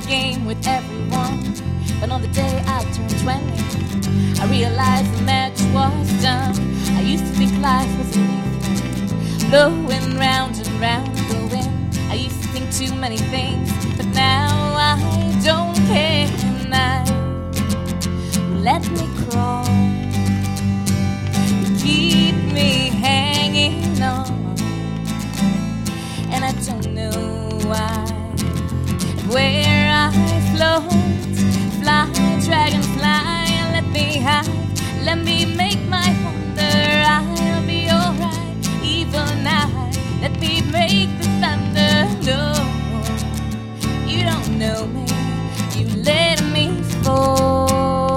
game with everyone. But on the day I turned 20, I realized the match was done. I used to think life was a leaf blowing round and round the wind. I used to think too many things, but now I don't care. And I let me crawl, keep me hanging on. And I don't know why, where I float, fly, dragonfly. Let me hide, let me make my wonder. I'll be alright, evil night. Let me make the thunder. No, you don't know me, you let me fall.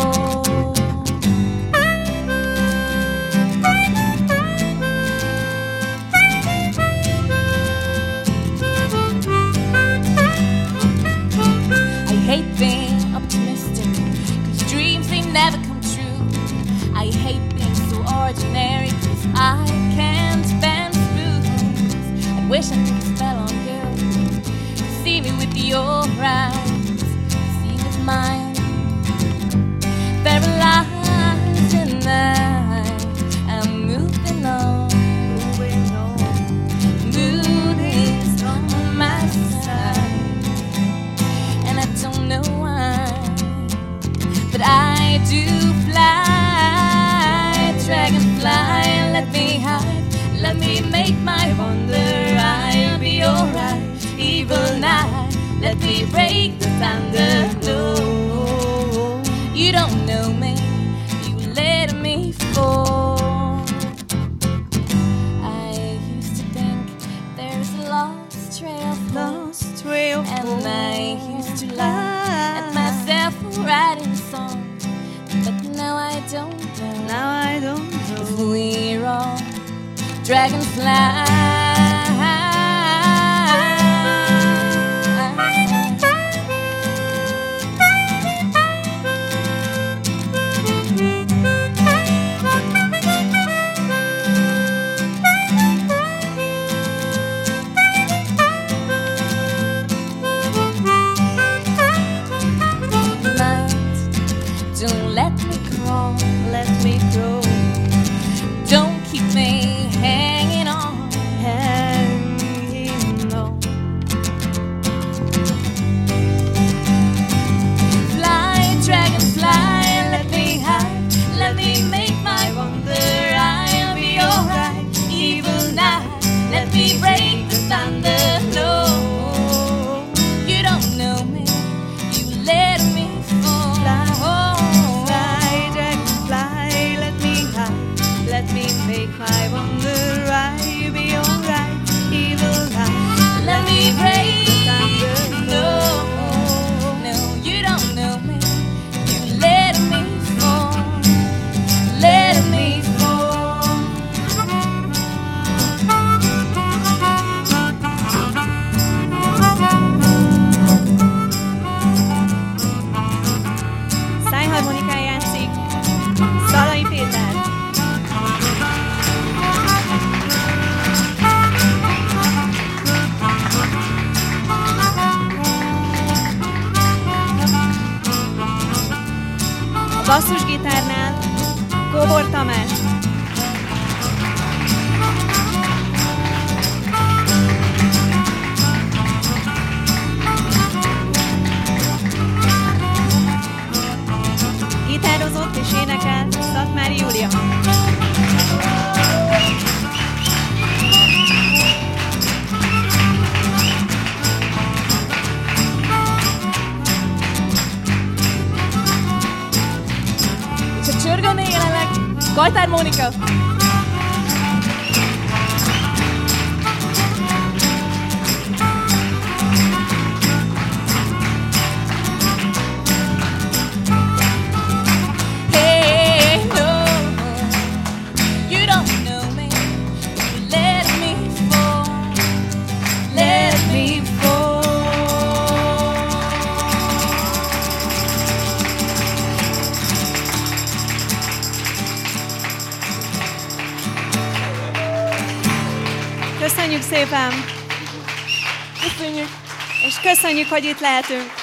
I hate being optimistic, 'cause dreams they never come true. I hate being so ordinary, 'cause I can't bend smooth. I wish I could spell on you, see me with your eyes, see with mine, paralyzed and I'm moving on, moving on my side. And I don't know why, but I do fly, dragonfly. Let me hide, let me make my wonder. I'll be alright, evil night. Let me break the thunder. No, you don't know me, you let me fall. I used to think there's a lost trail, and I used to laugh at myself for writing songs. But now I don't know, if we're all dragonflies. Don't let me crawl, let me grow. Don't keep me hanging on, hanging on. Fly, dragonfly, let me hide, let me make my wonder. I'll be alright, evil night. Let me break the thunder. No, you don't know me, you let me fall. Let me make my wonder. I'll be alright, evil night. Let me break the thunder. No, no, you don't know me, you let me fall, let me fall. Szájharmonikán játszik Szalai Péter. Basszusgitárnál Kóbor Tamás. Gitározott és énekel Szatmári Júlia. Csörgő még jelenleg Kajtár Mónika. Hey, no, you don't know me, you let me fall, let me fall. Köszönjük szépen! Köszönjük! És köszönjük, hogy itt lehetünk!